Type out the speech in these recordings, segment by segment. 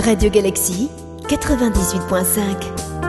Radio Galaxy 98.5.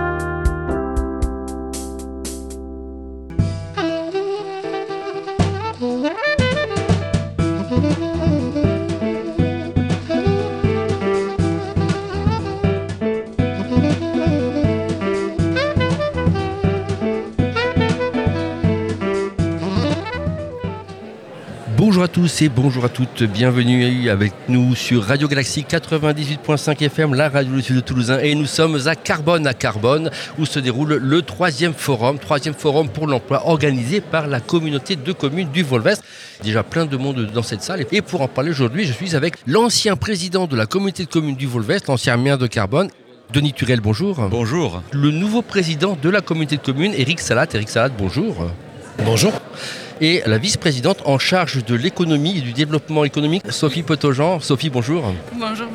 Bonjour à tous et bonjour à toutes, bienvenue avec nous sur Radio Galaxy 98.5 FM, la radio du Sud de Toulousain, et nous sommes à Carbone, où se déroule le troisième forum pour l'emploi organisé par la communauté de communes du Volvestre. Déjà plein de monde dans cette salle, et pour en parler aujourd'hui, je suis avec l'ancien président de la communauté de communes du Volvestre, l'ancien maire de Carbone, Denis Turel, bonjour. Bonjour. Le nouveau président de la communauté de communes, Eric Salat, bonjour. Bonjour. Et la vice-présidente en charge de l'économie et du développement économique, Sophie Potojan. Sophie, bonjour. Bonjour.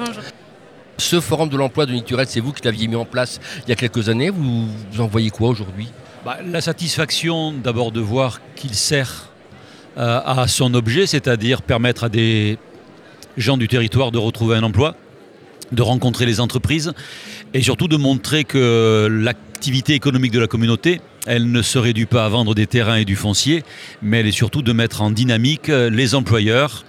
Ce forum de l'emploi de Denis Turel, c'est vous qui l'aviez mis en place il y a quelques années. Vous en voyez quoi aujourd'hui ? La satisfaction d'abord de voir qu'il sert à son objet, c'est-à-dire permettre à des gens du territoire de retrouver un emploi, de rencontrer les entreprises et surtout de montrer que l'activité économique de la communauté, elle ne se réduit pas à vendre des terrains et du foncier, mais elle est surtout de mettre en dynamique les employeurs,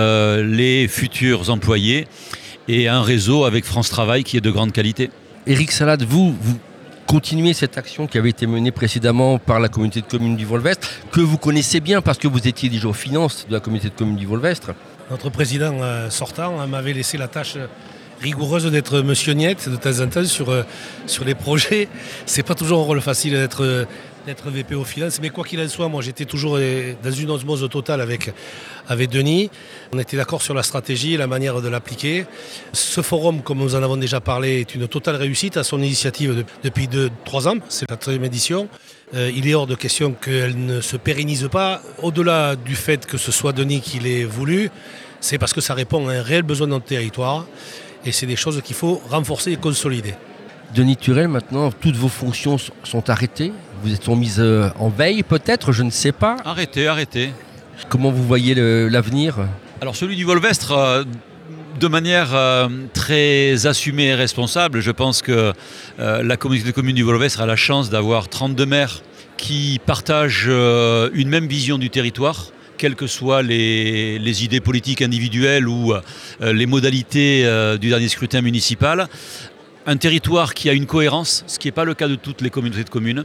les futurs employés et un réseau avec France Travail qui est de grande qualité. Eric Salat, vous continuez cette action qui avait été menée précédemment par la communauté de communes du Volvestre, que vous connaissez bien parce que vous étiez déjà aux finances de la communauté de communes du Volvestre. Notre président sortant m'avait laissé la tâche rigoureuse d'être monsieur Niette de temps en temps sur les projets. C'est pas toujours un rôle facile d'être VP aux finances, mais quoi qu'il en soit, moi j'étais toujours dans une osmose totale avec Denis. On était d'accord sur la stratégie et la manière de l'appliquer. Ce forum, comme nous en avons déjà parlé, est une totale réussite à son initiative depuis 3 ans. C'est la 3e édition. Il est hors de question qu'elle ne se pérennise pas. Au-delà du fait que ce soit Denis qui l'ait voulu, c'est parce que ça répond à un réel besoin de notre territoire. Et c'est des choses qu'il faut renforcer et consolider. Denis Turel, maintenant, toutes vos fonctions sont arrêtées. Vous êtes mises en veille, peut-être, je ne sais pas. Arrêtez. Comment vous voyez l'avenir ? Alors celui du Volvestre, de manière très assumée et responsable, je pense que la communauté de communes du Volvestre a la chance d'avoir 32 maires qui partagent une même vision du territoire, quelles que soient les idées politiques individuelles ou les modalités du dernier scrutin municipal. Un territoire qui a une cohérence, ce qui n'est pas le cas de toutes les communautés de communes.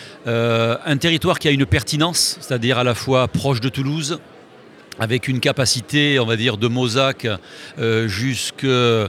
Un territoire qui a une pertinence, c'est-à-dire à la fois proche de Toulouse, avec une capacité, on va dire, de Mozac jusqu'à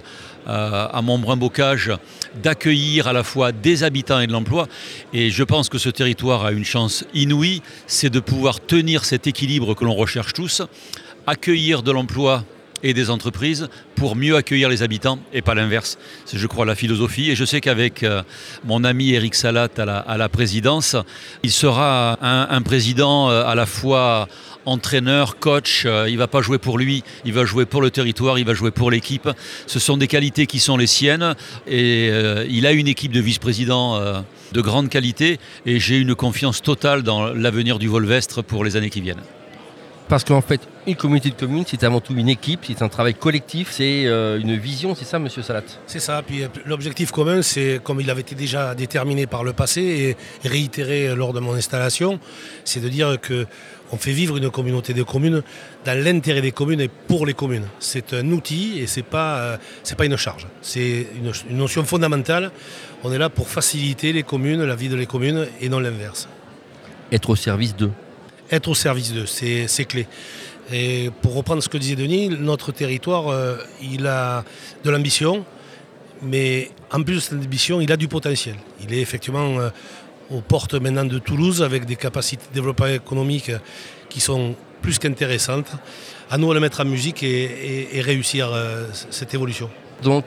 Montbrun-Bocage, d'accueillir à la fois des habitants et de l'emploi. Et je pense que ce territoire a une chance inouïe, c'est de pouvoir tenir cet équilibre que l'on recherche tous, accueillir de l'emploi et des entreprises pour mieux accueillir les habitants et pas l'inverse. C'est, je crois, la philosophie. Et je sais qu'avec mon ami Eric Salat à la présidence, il sera un président à la fois entraîneur, coach. Il ne va pas jouer pour lui, il va jouer pour le territoire, il va jouer pour l'équipe. Ce sont des qualités qui sont les siennes et il a une équipe de vice-présidents de grande qualité et j'ai une confiance totale dans l'avenir du Volvestre pour les années qui viennent. Parce qu'en fait, une communauté de communes, c'est avant tout une équipe, c'est un travail collectif, c'est une vision, c'est ça, monsieur Salat ? C'est ça, puis l'objectif commun, c'est, comme il avait été déjà déterminé par le passé et réitéré lors de mon installation, c'est de dire qu'on fait vivre une communauté de communes dans l'intérêt des communes et pour les communes. C'est un outil et c'est pas une charge. C'est une notion fondamentale. On est là pour faciliter les communes, la vie de les communes et non l'inverse. Être au service d'eux. Être au service d'eux, c'est clé. Et pour reprendre ce que disait Denis, notre territoire, il a de l'ambition, mais en plus de cette ambition, il a du potentiel. Il est effectivement aux portes maintenant de Toulouse avec des capacités de développement économique qui sont plus qu'intéressantes. À nous de le mettre en musique et réussir cette évolution. Donc,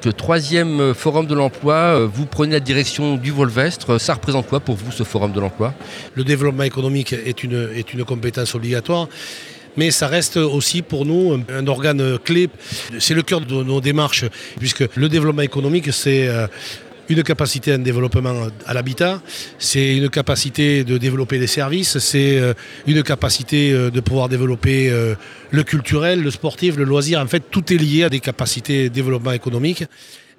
3e forum de l'emploi, vous prenez la direction du Volvestre. Ça représente quoi pour vous, ce forum de l'emploi ? Le développement économique est une compétence obligatoire, mais ça reste aussi pour nous un organe clé. C'est le cœur de nos démarches, puisque le développement économique, c'est une capacité de développement à l'habitat, c'est une capacité de développer des services, c'est une capacité de pouvoir développer le culturel, le sportif, le loisir. En fait, tout est lié à des capacités de développement économique.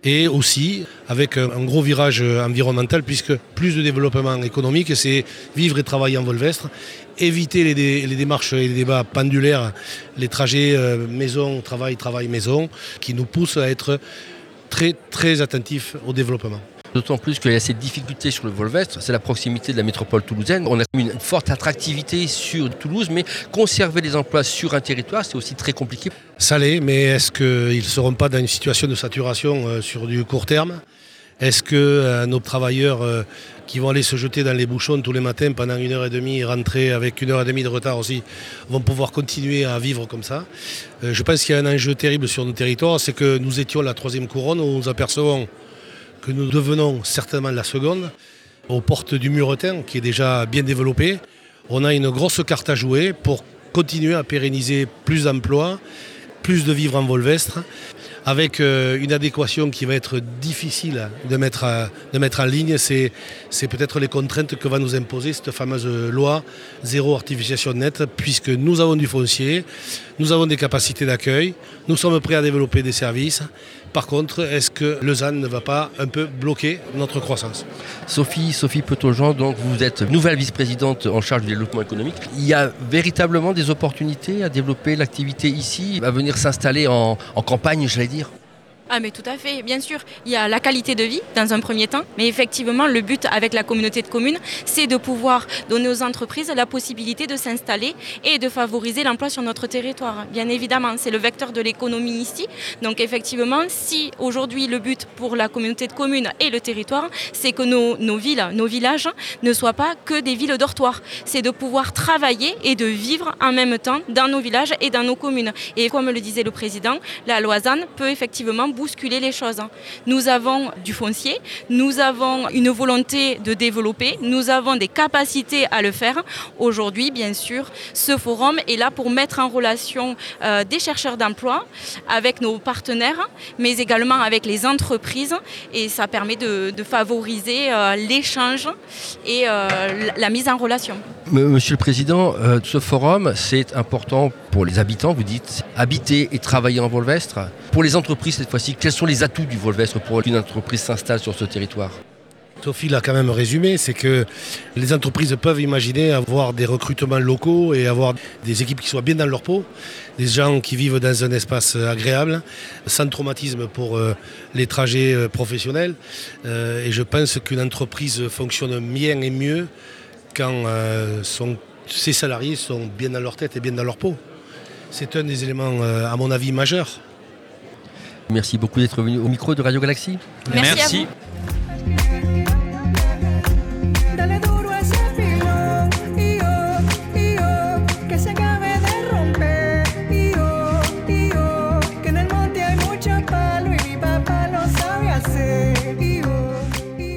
Et aussi avec un gros virage environnemental, puisque plus de développement économique, c'est vivre et travailler en Volvestre, éviter les démarches et les débats pendulaires, les trajets maison, travail, maison, qui nous poussent à être très, très attentifs au développement. D'autant plus qu'il y a cette difficulté sur le Volvestre, c'est la proximité de la métropole toulousaine. On a une forte attractivité sur Toulouse, mais conserver les emplois sur un territoire, c'est aussi très compliqué. Ça l'est, mais est-ce qu'ils ne seront pas dans une situation de saturation sur du court terme ? Est-ce que nos travailleurs qui vont aller se jeter dans les bouchons tous les matins pendant 1h30 et rentrer avec 1h30 de retard aussi, vont pouvoir continuer à vivre comme ça ? Je pense qu'il y a un enjeu terrible sur nos territoires, c'est que nous étions la troisième couronne, où nous apercevons que nous devenons certainement la seconde, aux portes du Muretin, qui est déjà bien développé. On a une grosse carte à jouer pour continuer à pérenniser plus d'emplois, plus de vivre en Volvestre, avec une adéquation qui va être difficile de mettre en ligne. C'est peut-être les contraintes que va nous imposer cette fameuse loi zéro artificialisation nette, puisque nous avons du foncier, nous avons des capacités d'accueil, nous sommes prêts à développer des services. Par contre, est-ce que Lausanne ne va pas un peu bloquer notre croissance ? Sophie Petaujean, donc vous êtes nouvelle vice-présidente en charge du développement économique. Il y a véritablement des opportunités à développer l'activité ici, à venir s'installer en campagne, j'allais dire ? Ah mais tout à fait, bien sûr. Il y a la qualité de vie dans un premier temps, mais effectivement le but avec la communauté de communes, c'est de pouvoir donner aux entreprises la possibilité de s'installer et de favoriser l'emploi sur notre territoire. Bien évidemment, c'est le vecteur de l'économie ici. Donc effectivement, si aujourd'hui le but pour la communauté de communes et le territoire, c'est que nos villes, nos villages ne soient pas que des villes dortoirs. C'est de pouvoir travailler et de vivre en même temps dans nos villages et dans nos communes. Et comme le disait le président, la Lausanne peut effectivement bousculer les choses. Nous avons du foncier, nous avons une volonté de développer, nous avons des capacités à le faire. Aujourd'hui, bien sûr, ce forum est là pour mettre en relation des chercheurs d'emploi avec nos partenaires, mais également avec les entreprises, et ça permet de favoriser l'échange et la mise en relation. Monsieur le Président, ce forum, c'est important pour les habitants, vous dites, habiter et travailler en Volvestre. Pour les entreprises, cette fois-ci, quels sont les atouts du Volvestre pour qu'une entreprise s'installe sur ce territoire ? Sophie l'a quand même résumé, c'est que les entreprises peuvent imaginer avoir des recrutements locaux et avoir des équipes qui soient bien dans leur peau, des gens qui vivent dans un espace agréable, sans traumatisme pour les trajets professionnels. Et je pense qu'une entreprise fonctionne bien et mieux quand ses salariés sont bien dans leur tête et bien dans leur peau. C'est un des éléments, à mon avis, majeurs. Merci beaucoup d'être venu au micro de Radio Galaxie. Merci.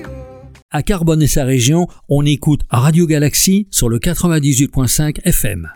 À Carbone et sa région, on écoute Radio Galaxie sur le 98.5 FM.